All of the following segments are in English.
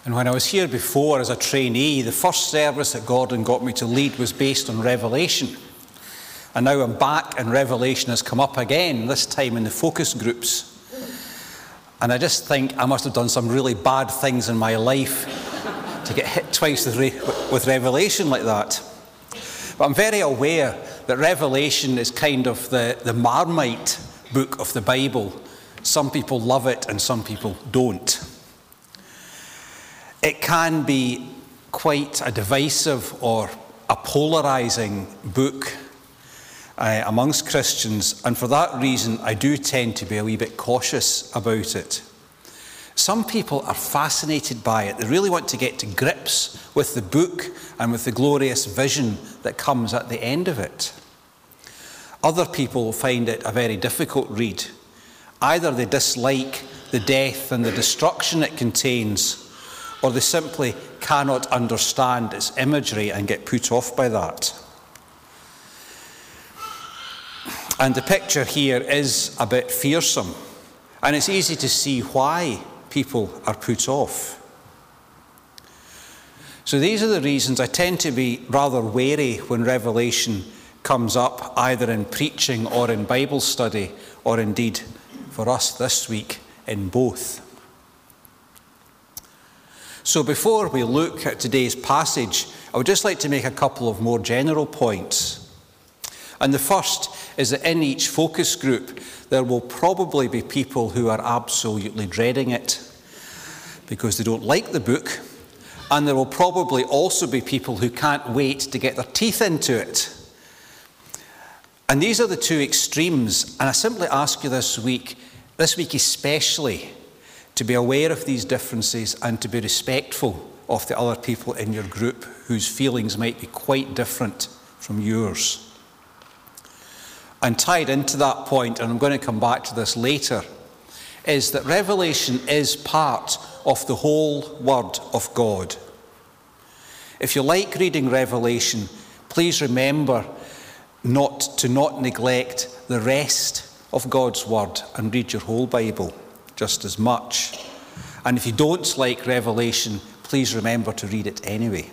And when I was here before as a trainee, the first service that Gordon got me to lead was based on Revelation. And now I'm back and Revelation has come up again, this time in the focus groups. And I just think I must have done some really bad things in my life to get hit twice with Revelation like that. But I'm very aware that Revelation is kind of the Marmite book of the Bible. Some people love it and some people don't. It can be quite a divisive or a polarizing book amongst Christians, and for that reason I do tend to be a wee bit cautious about it. Some people are fascinated by it. They really want to get to grips with the book and with the glorious vision that comes at the end of it. Other people find it a very difficult read. Either they dislike the death and the destruction it contains, or they simply cannot understand its imagery and get put off by that. And the picture here is a bit fearsome, and it's easy to see why people are put off. So these are the reasons I tend to be rather wary when Revelation comes up, either in preaching or in Bible study, or indeed for us this week in both. So before we look at today's passage, I would just like to make a couple of more general points. And the first is that in each focus group, there will probably be people who are absolutely dreading it because they don't like the book, and there will probably also be people who can't wait to get their teeth into it. And these are the two extremes, and I simply ask you this week especially, to be aware of these differences and to be respectful of the other people in your group whose feelings might be quite different from yours. And tied into that point, and I'm going to come back to this later, is that Revelation is part of the whole Word of God. If you like reading Revelation, please remember not to neglect the rest of God's Word and read your whole Bible just as much. And if you don't like Revelation, please remember to read it anyway.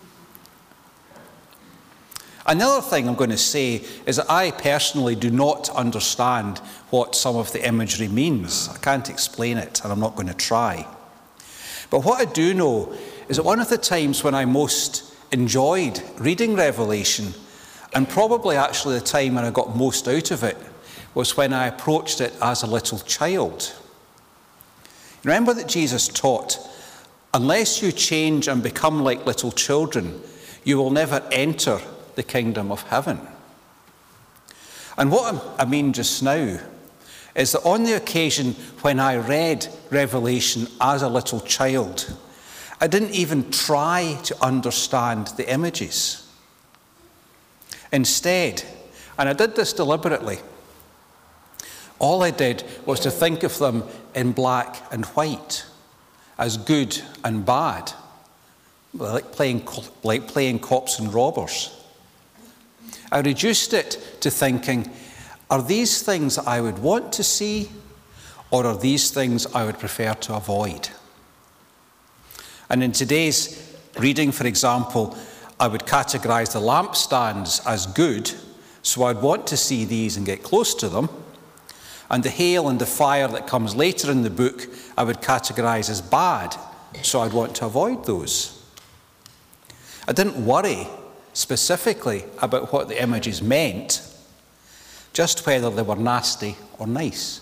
Another thing I'm going to say is that I personally do not understand what some of the imagery means. I can't explain it, and I'm not going to try. But what I do know is that one of the times when I most enjoyed reading Revelation, and probably actually the time when I got most out of it, was when I approached it as a little child. Remember that Jesus taught, unless you change and become like little children, you will never enter the kingdom of heaven. And what I mean just now is that on the occasion when I read Revelation as a little child, I didn't even try to understand the images. Instead, and I did this deliberately, all I did was to think of them in black and white, as good and bad, like playing cops and robbers. I reduced it to thinking, are these things that I would want to see, or are these things I would prefer to avoid? And in today's reading, for example, I would categorize the lampstands as good, so I'd want to see these and get close to them. And the hail and the fire that comes later in the book, I would categorize as bad, so I'd want to avoid those. I didn't worry specifically about what the images meant, just whether they were nasty or nice.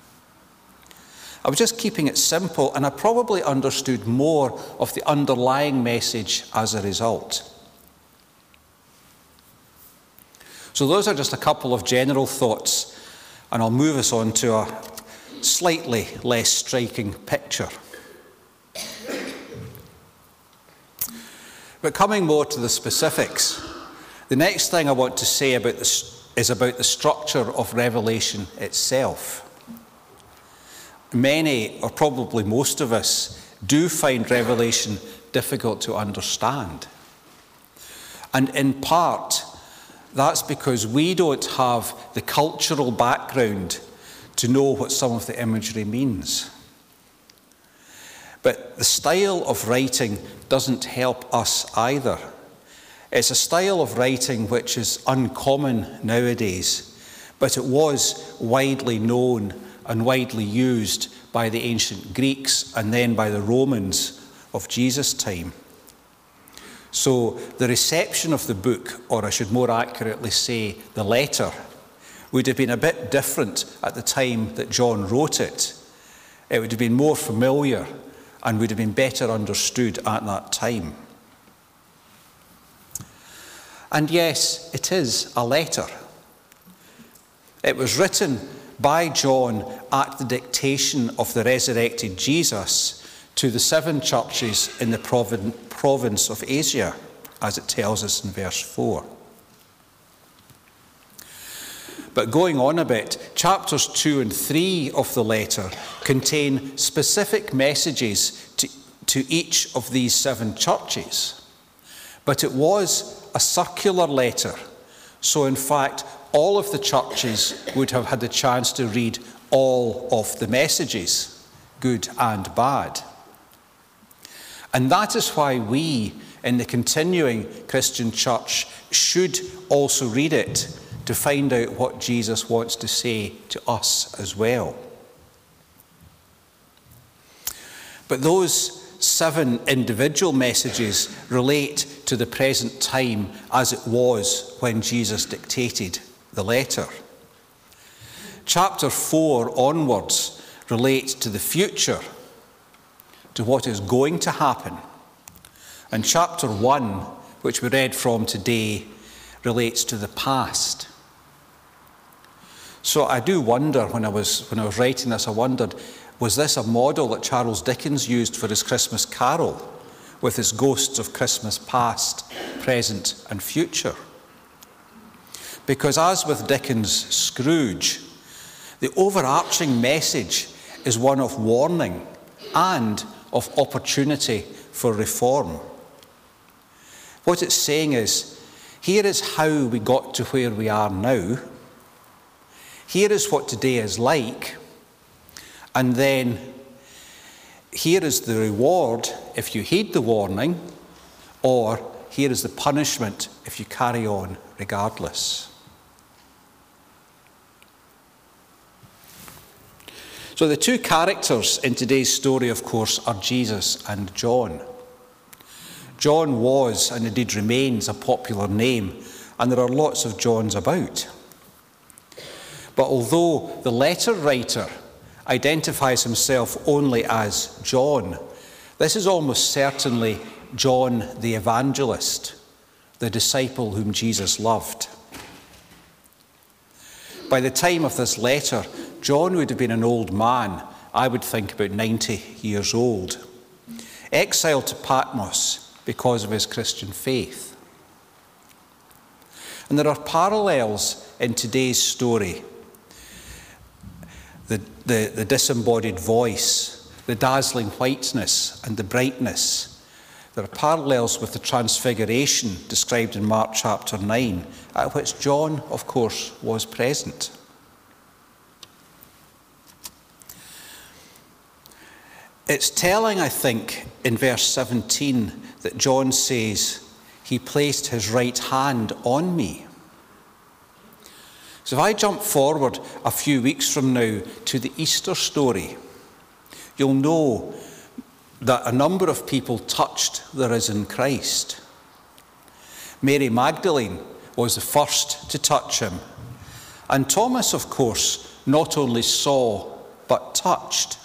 I was just keeping it simple, and I probably understood more of the underlying message as a result. So those are just a couple of general thoughts, and I'll move us on to a slightly less striking picture. But coming more to the specifics, the next thing I want to say about this is about the structure of Revelation itself. Many, or probably most of us, do find Revelation difficult to understand. And in part, that's because we don't have the cultural background to know what some of the imagery means. But the style of writing doesn't help us either. It's a style of writing which is uncommon nowadays, but it was widely known and widely used by the ancient Greeks and then by the Romans of Jesus' time. So the reception of the book, or I should more accurately say the letter, would have been a bit different at the time that John wrote it. It would have been more familiar and would have been better understood at that time. And yes, it is a letter. It was written by John at the dictation of the resurrected Jesus to the 7 churches in the province of Asia, as it tells us in verse 4. But going on a bit, chapters 2 and 3 of the letter contain specific messages to each of these 7 churches. But it was a circular letter, so in fact, all of the churches would have had the chance to read all of the messages, good and bad. And that is why we, in the continuing Christian church, should also read it to find out what Jesus wants to say to us as well. But those 7 individual messages relate to the present time as it was when Jesus dictated the letter. Chapter 4 onwards relates to the future, to what is going to happen. And chapter 1, which we read from today, relates to the past. So I do wonder, when I was writing this, I wondered, was this a model that Charles Dickens used for his Christmas Carol, with his ghosts of Christmas past, present and future? Because as with Dickens' Scrooge, the overarching message is one of warning and of opportunity for reform. What it's saying is, here is how we got to where we are now. Here is what today is like. And then here is the reward if you heed the warning, or here is the punishment if you carry on regardless. So the 2 characters in today's story, of course, are Jesus and John. John was, and indeed remains, a popular name, and there are lots of Johns about. But although the letter writer identifies himself only as John, this is almost certainly John the Evangelist, the disciple whom Jesus loved. By the time of this letter, John would have been an old man, I would think about 90 years old, exiled to Patmos because of his Christian faith. And there are parallels in today's story. The disembodied voice, the dazzling whiteness and the brightness. There are parallels with the transfiguration described in Mark chapter 9, at which John, of course, was present. It's telling, I think, in verse 17 that John says, he placed his right hand on me. So if I jump forward a few weeks from now to the Easter story, you'll know that a number of people touched the risen Christ. Mary Magdalene was the first to touch him. And Thomas, of course, not only saw, but touched.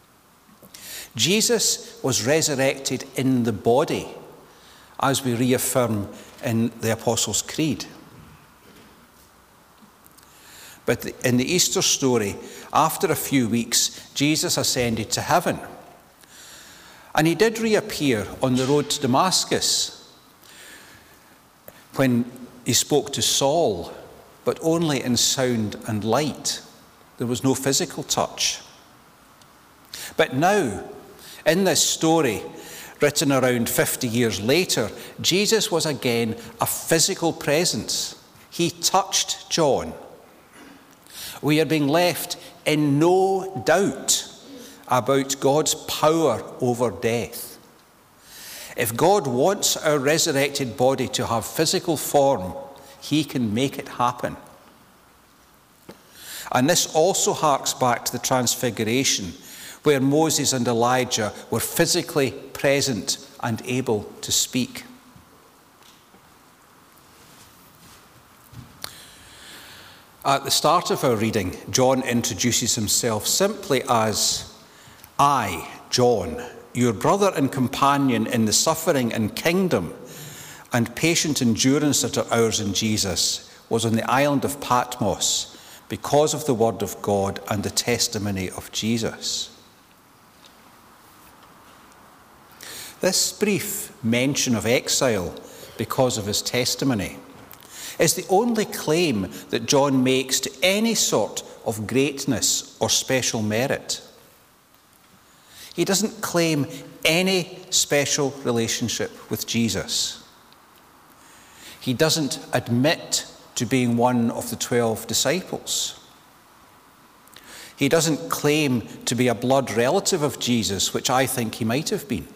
Jesus was resurrected in the body, as we reaffirm in the Apostles' Creed. But in the Easter story, after a few weeks, Jesus ascended to heaven. And he did reappear on the road to Damascus when he spoke to Saul, but only in sound and light. There was no physical touch. But now, in this story, written around 50 years later, Jesus was again a physical presence. He touched John. We are being left in no doubt about God's power over death. If God wants our resurrected body to have physical form, he can make it happen. And this also harks back to the Transfiguration, where Moses and Elijah were physically present and able to speak. At the start of our reading, John introduces himself simply as, "I, John, your brother and companion in the suffering and kingdom and patient endurance that are ours in Jesus, was on the island of Patmos because of the word of God and the testimony of Jesus." This brief mention of exile because of his testimony is the only claim that John makes to any sort of greatness or special merit. He doesn't claim any special relationship with Jesus. He doesn't admit to being one of the 12 disciples. He doesn't claim to be a blood relative of Jesus, which I think he might have been.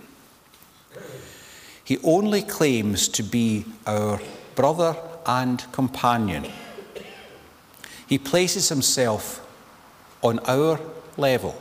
He only claims to be our brother and companion. He places himself on our level.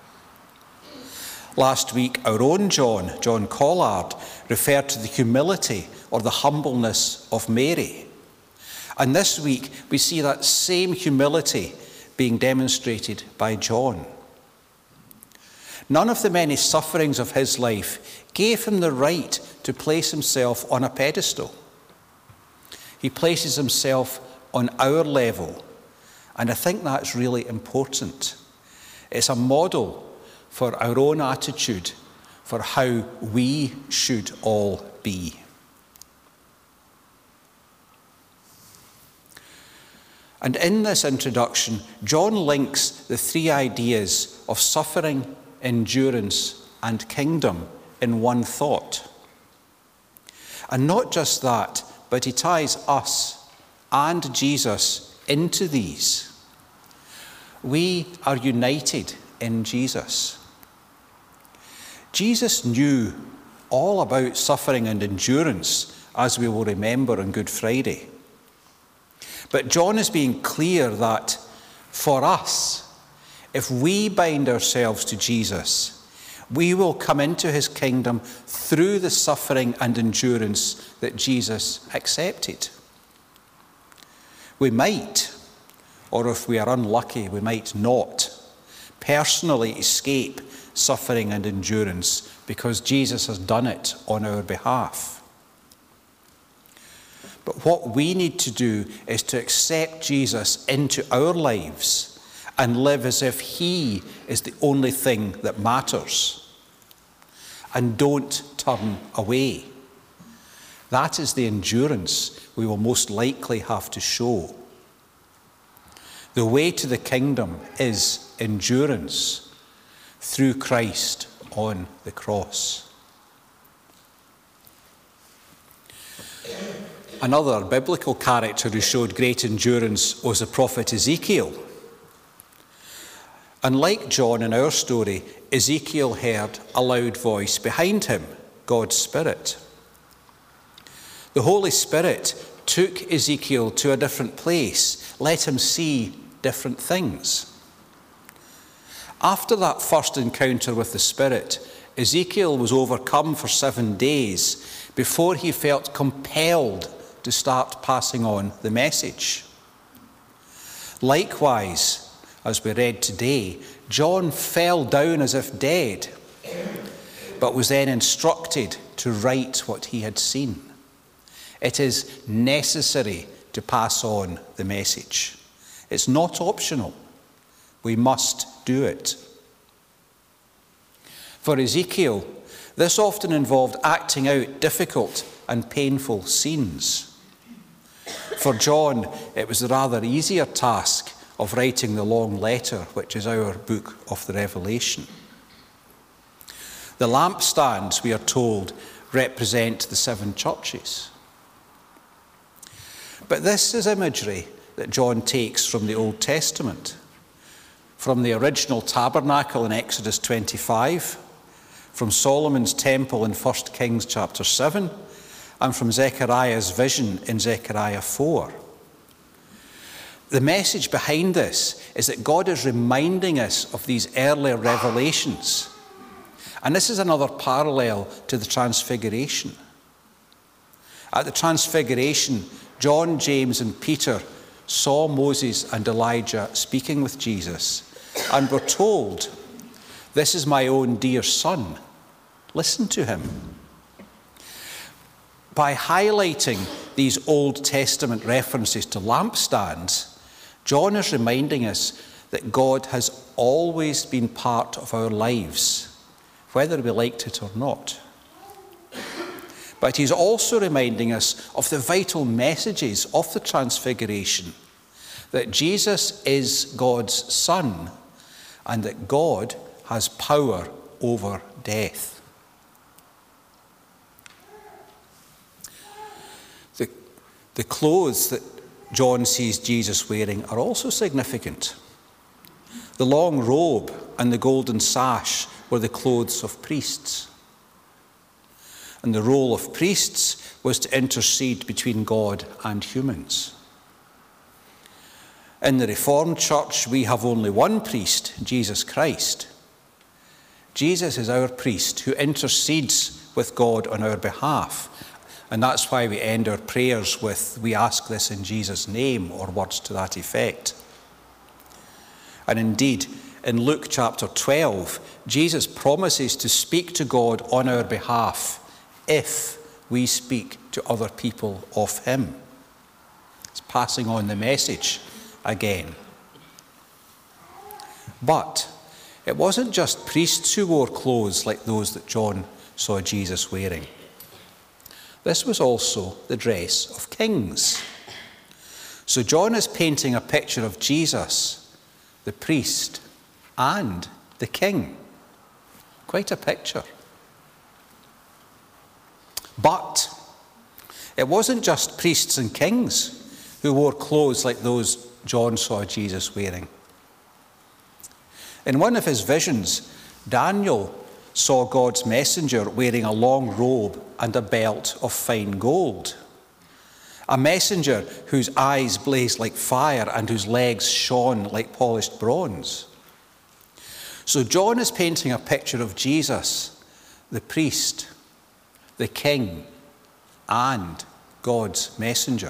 Last week, our own John Collard, referred to the humility or the humbleness of Mary. And this week, we see that same humility being demonstrated by John. None of the many sufferings of his life gave him the right to place himself on a pedestal. He places himself on our level, and I think that's really important. It's a model for our own attitude for how we should all be. And in this introduction, John links the three ideas of suffering, endurance, and kingdom in one thought. And not just that, but he ties us and Jesus into these. We are united in Jesus. Jesus knew all about suffering and endurance, as we will remember on Good Friday. But John is being clear that for us, if we bind ourselves to Jesus, we will come into his kingdom through the suffering and endurance that Jesus accepted. We might, or if we are unlucky, we might not, personally escape suffering and endurance because Jesus has done it on our behalf. But what we need to do is to accept Jesus into our lives and live as if he is the only thing that matters. And don't turn away. That is the endurance we will most likely have to show. The way to the kingdom is endurance through Christ on the cross. Another biblical character who showed great endurance was the prophet Ezekiel. Unlike John in our story, Ezekiel heard a loud voice behind him, God's Spirit. The Holy Spirit took Ezekiel to a different place, let him see different things. After that first encounter with the Spirit, Ezekiel was overcome for 7 days before he felt compelled to start passing on the message. Likewise, as we read today, John fell down as if dead, but was then instructed to write what he had seen. It is necessary to pass on the message. It's not optional. We must do it. For Ezekiel, this often involved acting out difficult and painful scenes. For John, it was the rather easier task of writing the long letter, which is our book of the Revelation. The lampstands, we are told, represent the 7 churches. But this is imagery that John takes from the Old Testament. from the original tabernacle in Exodus 25, from Solomon's temple in 1 Kings chapter 7, and from Zechariah's vision in Zechariah 4. The message behind this is that God is reminding us of these earlier revelations. And this is another parallel to the Transfiguration. At the Transfiguration, John, James, and Peter saw Moses and Elijah speaking with Jesus and were told, "This is my own dear son. Listen to him." By highlighting these Old Testament references to lampstands, John is reminding us that God has always been part of our lives, whether we liked it or not. But he's also reminding us of the vital messages of the Transfiguration, that Jesus is God's Son and that God has power over death. The clothes that John sees Jesus wearing are also significant. The long robe and the golden sash were the clothes of priests. And the role of priests was to intercede between God and humans. In the Reformed Church, we have only one priest, Jesus Christ. Jesus is our priest who intercedes with God on our behalf. And that's why we end our prayers with, "We ask this in Jesus' name," or words to that effect. And indeed, in Luke chapter 12, Jesus promises to speak to God on our behalf if we speak to other people of him. It's passing on the message again. But it wasn't just priests who wore clothes like those that John saw Jesus wearing. This was also the dress of kings. So John is painting a picture of Jesus, the priest, and the king. Quite a picture. But it wasn't just priests and kings who wore clothes like those John saw Jesus wearing. In one of his visions, Daniel saw God's messenger wearing a long robe and a belt of fine gold. A messenger whose eyes blazed like fire and whose legs shone like polished bronze. So John is painting a picture of Jesus, the priest, the king, and God's messenger.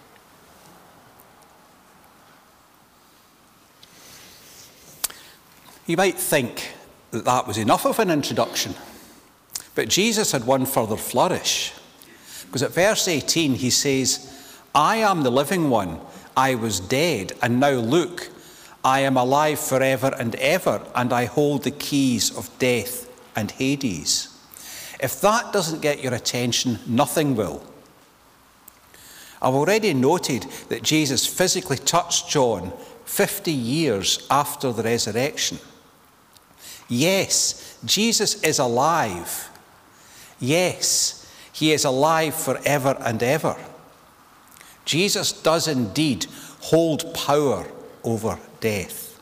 You might think that that was enough of an introduction. But Jesus had one further flourish. Because at verse 18 he says, "I am the living one. I was dead, and now look, I am alive forever and ever, and I hold the keys of death and Hades." If that doesn't get your attention, nothing will. I've already noted that Jesus physically touched John 50 years after the resurrection. Yes, Jesus is alive. Yes, he is alive forever and ever. Jesus does indeed hold power over death.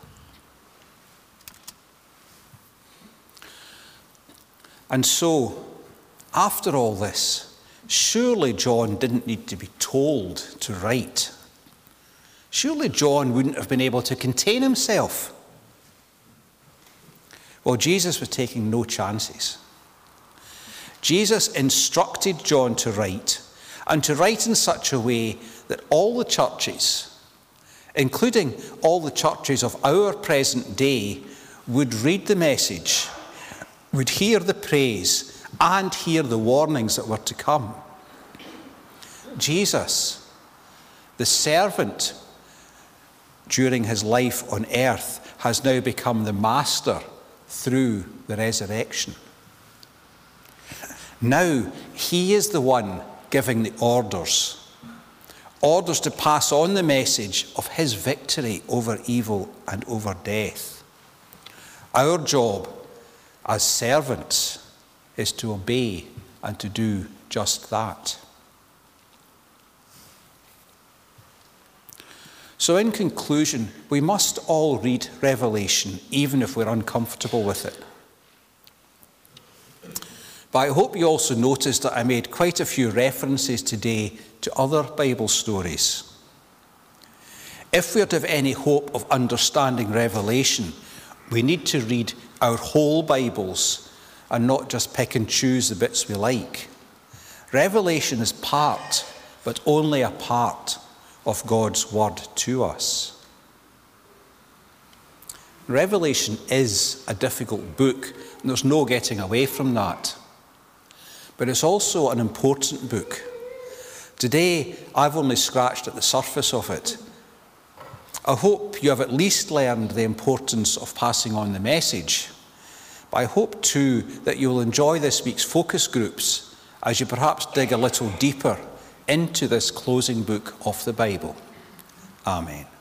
And so, after all this, surely John didn't need to be told to write. Surely John wouldn't have been able to contain himself. Well, Jesus was taking no chances. Jesus instructed John to write, and to write in such a way that all the churches, including all the churches of our present day, would read the message, would hear the praise, and hear the warnings that were to come. Jesus, the servant during his life on earth, has now become the master through the resurrection. Now he is the one giving the orders to pass on the message of his victory over evil and over death. Our job as servants is to obey and to do just that. So in conclusion, we must all read Revelation, even if we're uncomfortable with it. But I hope you also noticed that I made quite a few references today to other Bible stories. If we're to have any hope of understanding Revelation, we need to read our whole Bibles and not just pick and choose the bits we like. Revelation is part, but only a part, of God's word to us. Revelation is a difficult book, and there's no getting away from that. But it's also an important book. Today, I've only scratched at the surface of it. I hope you have at least learned the importance of passing on the message. But I hope too that you will enjoy this week's focus groups as you perhaps dig a little deeper into this closing book of the Bible. Amen.